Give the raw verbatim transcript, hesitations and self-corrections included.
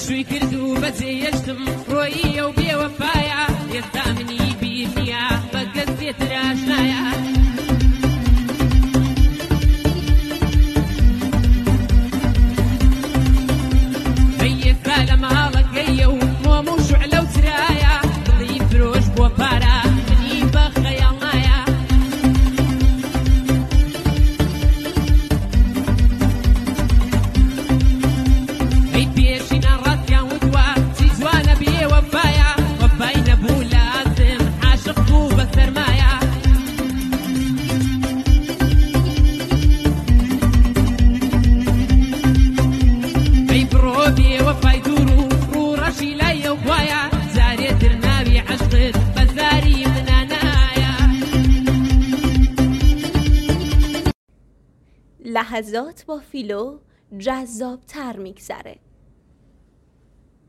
شوي كردو بزي يشتم روي وبي وفايا يستامني بينيا بقز يتراشنايا هي السلام هالك هي ومو شعلة وترايا ضلي فروش بوفارا مني بخيا مايا لحظات با فیلو جذاب‌تر میگذره.